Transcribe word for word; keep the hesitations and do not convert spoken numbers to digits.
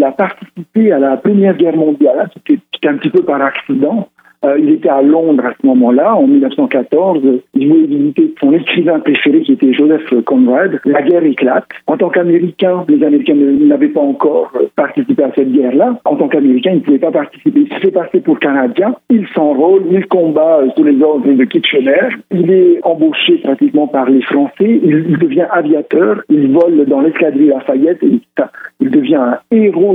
a participé à la Première Guerre mondiale. C'était, c'était un petit peu par accident. Euh, il était à Londres à ce moment-là, en dix-neuf cent quatorze. Il voulait visiter son écrivain préféré, qui était Joseph Conrad. La guerre éclate. En tant qu'Américain, les Américains n'avaient pas encore participé à cette guerre-là. En tant qu'Américain, il ne pouvait pas participer. Il s'est passé pour Canadien. Il s'enrôle, il combat sous les ordres de Kitchener. Il est embauché pratiquement par les Français. Il devient aviateur. Il vole dans l'escadrille Lafayette. Et il devient un héros